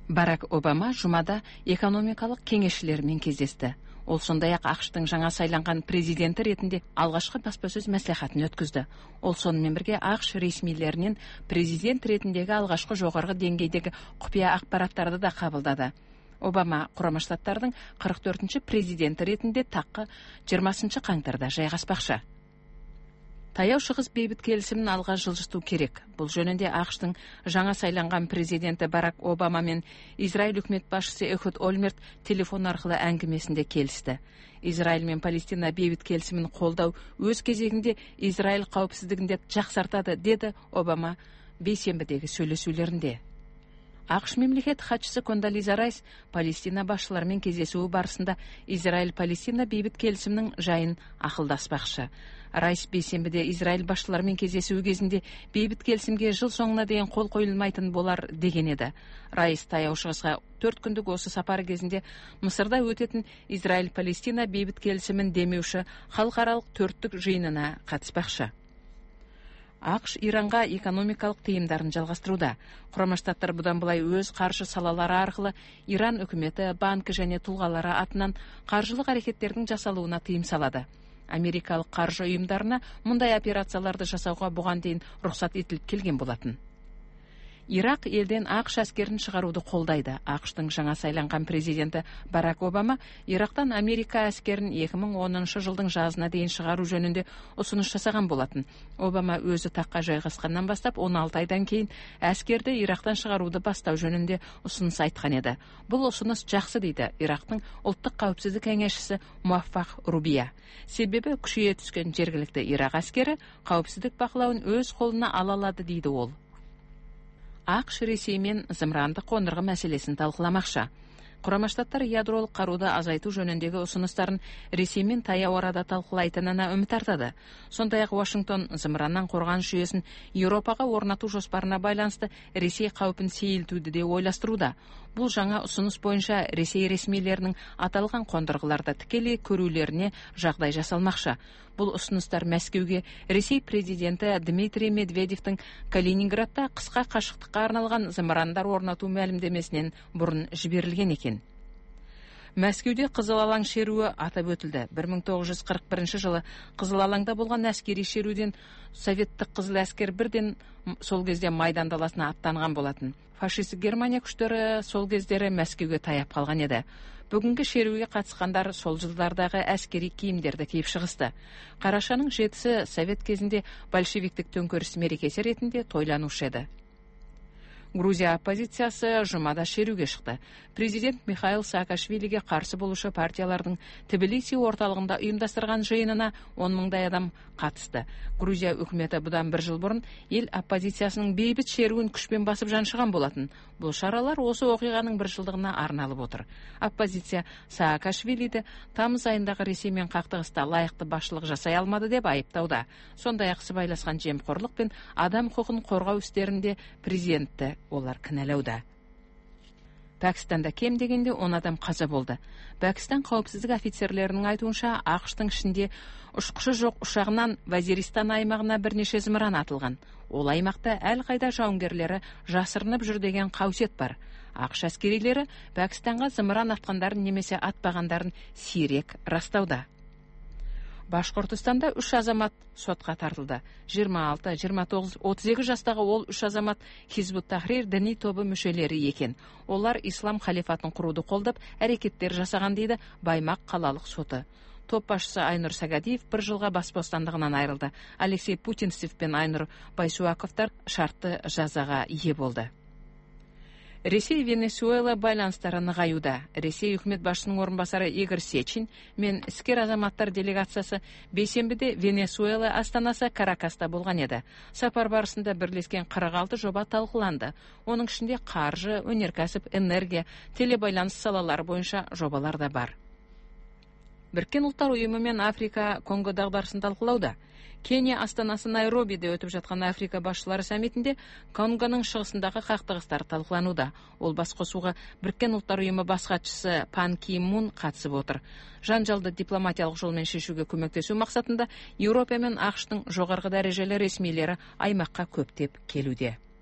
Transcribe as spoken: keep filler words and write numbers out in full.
Барак Обама жұмада экономикалық кеңесшілермен кездесті. Ол сондай-ақ ақш-тың жаңа сайланған президенті ретінде алғашқы баспасөз мәслихатын өткізді. Ол сонымен бірге ақш ресмилерінен президент ретіндегі алғашқы жоғарғы деңгейдегі құпия ақпараттарды да қабылдады. Обама Құрама Штаттардың қырық төртінші президенті ретінде таққа жиырмасыншы қаңтарда жайғаспақшы. Таяу шығыс бейбіт келісімін алға жылжыту керек. Бұл жөнінде ақш-тың жаңа сайланған президенті Барак Обама мен Израиль үкімет басшысы Эхуд Ольмерт телефон арқылы әңгімесінде келісті. Израиль мен Палестина бейбіт келісімін қолдау өз кезегінде Израиль қауіпсіздігінде жақсартады, деді Обама бейсенбідегі сөйлесулерінде. ақш мемлекет хатшысы Кондолиза Райс Палестина басшыларымен кездесуі барысында Израиль-Палестина бейбіт келісімнің жайын ақылдаспақшы. Райс бейсенбіде Израиль басшыларымен кездесуі кезінде бейбіт келісімге жыл соңына дейін қол қойылмайтын болар деген еді. Райс таяу шығысқа төрт күндік осы сапары кезінде Мысырда өтетін Израиль-Палестина бейбіт келісімін демеуші халықаралық төрттік жиынына қатыспақшы. ақш Иранға экономикалық тыйымдарын жалғастыруда. Құрама Штаттар бұдан былай өз қаржы салалары арқылы Иран үкіметі, банкі және тұлғалары атынан қаржылық әрекеттердің жасалуына тыйым салады. Америкалық қаржы ұйымдарына мұндай операцияларды жасауға бұған дейін рұқсат етіліп келген болатын. Ирақ елден ақш әскерін шығаруды қолдайды. ақш-тың жаңа сайланған президенті Барак Обама Ирақтан Америка әскерін екі мың оныншы жылдың жазына дейін шығару жөнінде ұсыныс жасаған болатын. Обама өзі таққа жайғасқаннан бастап он алты айдан кейін әскерді Ирақтан шығаруды бастау жөнінде ұсыныс айтқан еді. Бұл ұсыныс жақсы, дейді Ирақтың ұлттық қауіпсіздік кеңесшісі Муаффақ Рубия. Себебі күшейе түскен жергілікті Ирақ әскері қауіпсіздік бақылауын өз қолына ала алады, дейді ол. ақш Ресеймен зымыранды қондырғы мәселесін талқыламақшы. Құрама Штаттар ядролық қаруды азайту жөніндегі ұсыныстарын Ресеймен таяу арада талқылайтынына үміт артады. Сондай-ақ Вашингтон зымыраннан қорғаныс жүйесін Еуропаға орнату жоспарына байланысты Ресей қаупін сейілтуді де ойластыруда. Бұл жаңа ұсыныс бойынша Ресей ресмилерінің аталған қондырғыларды тікелей көрулеріне жағдай жасалмақшы. Бұл ұсыныстар Мәскеуге Ресей президенті Дмитрий Медведевтің Калининградта қысқа қашықтыққа арналған зымырандар орнату мәлімдемесінен бұрын жіберілген екен. Мәскеуде Қызыл алаң шеруі атап өтілді. бір мың тоғыз жүз қырық бірінші жылы Қызыл алаңда болған әскери шеруден советтік қызыл әскер бірден сол кезде Майдан даласына аттанған болатын. Фашистік Германия күштері сол кездері Мәскеуге таяп қалған еді. Бүгінгі шеруге қатысқандар сол жылдардағы әскери киімдерді киіп шығысты. Қарашаның жетісі совет кезінде большевиктік төңкеріс мерекесі ретінде тойланушы еді. Грузия оппозициясы жұмада шеруге шықты. Президент Михаил Саакашвилиге қарсы болушы партиялардың Тбилиси орталығында ұйымдастырған жиынына он мыңдай адам қатысты. Грузия үкіметі бұдан бір жыл бұрын ел оппозициясының бейбіт шеруін күшпен басып жаншыған болатын. Бұл шаралар осы оқиғаның бір жылдығына арналып отыр. Оппозиция Саакашвилиді тамыз айындағы Ресеймен қақтығыста лайықты басшылық жасай алмады деп айыптауда. Сондай-ақ сыбайласқан жемқорлық пен адам құқығын қорғау істерінде президентті олар кінәлауда. Пәкістанда кем дегенде он адам қаза болды. Пәкістан қауіпсіздік офицерлерінің айтуынша ақш-тың ішінде ұшқышы жоқ ұшағынан Вазиристан аймағына бірнеше зымыран атылған. Ол аймақта әлқайда жауынгерлері жасырынып жүр деген қаусет бар. ақш әскерилері Пәкістанға зымыран атқандарын немесе атпағандарын сирек растауда. Башқұртстанда үш азамат сотқа тартылды. жиырма алты, жиырма тоғыз, отыз екі жастағы ол үш азамат Хизбут Тахрир діни тобы мүшелері екен. Олар ислам халифатын құруды қолдап әрекеттер жасаған, дейді Баймақ қалалық соты. Топ басшысы Айнұр Сагадиев бір жылға бас бостандығынан айырылды. Алексей Путинцев пен Айнұр Байсуаковтар шартты жазаға ие болды. Ресей Венесуэла байланыстары нығаюда. Ресей үкімет басшысының орынбасары Игорь Сечин мен іскер азаматтар делегациясы бейсенбіде Венесуэла астанасы Каракаста болған еді. Сапар барысында бірлескен қырық алты жоба талқыланды. Оның ішінде қаржы, өнеркәсіп, энергия, телебайланыс салалары бойынша жобалар да бар. Біріккен ұлттар ұйымы мен Африка Конго дағдарысын талқылауда. Кения астанасы Найробиде өтіп жатқан Африка басшылары саммитінде Конгоның шығысындағы қақтығыстар талқылануда. Ол басқосуға Біріккен ұлттар ұйымы бас хатшысы Пан Ки Мун қатысып отыр. Жанжалды дипломатиялық жолмен шешуге көмектесу мақсатында Еуропа мен ақш-тың жоғарғы дәрежелі ресмилері аймаққа көптеп келуде.